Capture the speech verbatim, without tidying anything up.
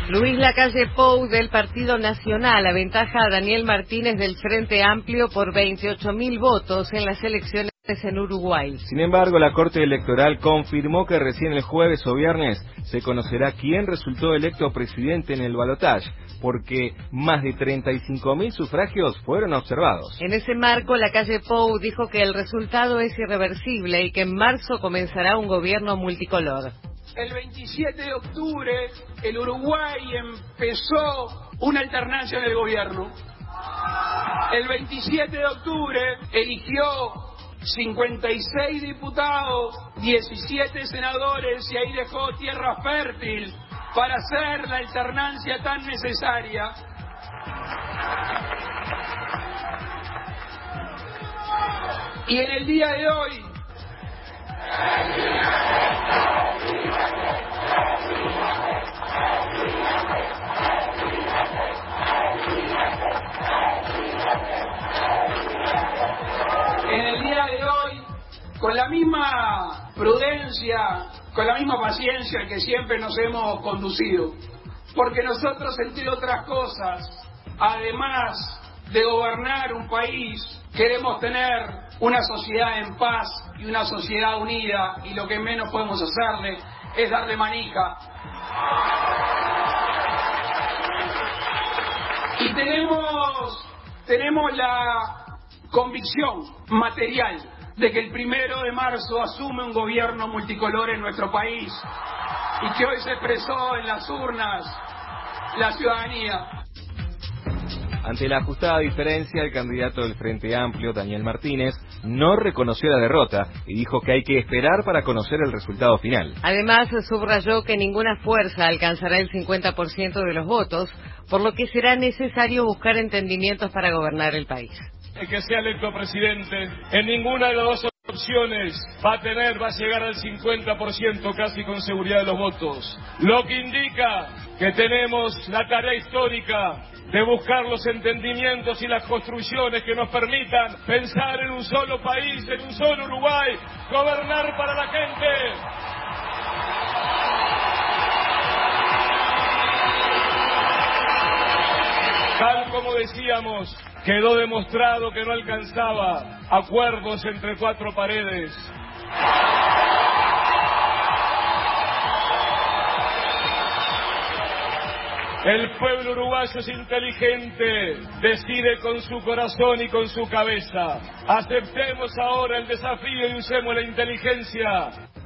Luis Lacalle Pou del Partido Nacional aventaja a Daniel Martínez del Frente Amplio por veintiocho mil votos en las elecciones en Uruguay. Sin embargo, la Corte Electoral confirmó que recién el jueves o viernes se conocerá quién resultó electo presidente en el balotaje, porque más de treinta y cinco mil sufragios fueron observados. En ese marco, Lacalle Pou dijo que el resultado es irreversible y que en marzo comenzará un gobierno multicolor. El veintisiete de octubre, el Uruguay empezó una alternancia en el gobierno. El veintisiete de octubre eligió cincuenta y seis diputados, diecisiete senadores y ahí dejó tierra fértil para hacer la alternancia tan necesaria. Y en el día de hoy, en el día de hoy, con la misma prudencia, con la misma paciencia que siempre nos hemos conducido, porque nosotros, entre otras cosas, además de gobernar un país, queremos tener una sociedad en paz y una sociedad unida, y lo que menos podemos hacerle es darle manija. Y tenemos, tenemos la convicción material de que el primero de marzo asume un gobierno multicolor en nuestro país y que hoy se expresó en las urnas la ciudadanía. Ante la ajustada diferencia, el candidato del Frente Amplio, Daniel Martínez, no reconoció la derrota y dijo que hay que esperar para conocer el resultado final. Además, subrayó que ninguna fuerza alcanzará el cincuenta por ciento de los votos, por lo que será necesario buscar entendimientos para gobernar el país. El que sea electo presidente, en ninguna de las dos opciones va a tener, va a llegar al cincuenta por ciento casi con seguridad de los votos. Lo que indica que tenemos la tarea histórica de buscar los entendimientos y las construcciones que nos permitan pensar en un solo país, en un solo Uruguay, gobernar para la gente. Tal como decíamos, quedó demostrado que no alcanzaba acuerdos entre cuatro paredes. El pueblo uruguayo es inteligente, decide con su corazón y con su cabeza. Aceptemos ahora el desafío y usemos la inteligencia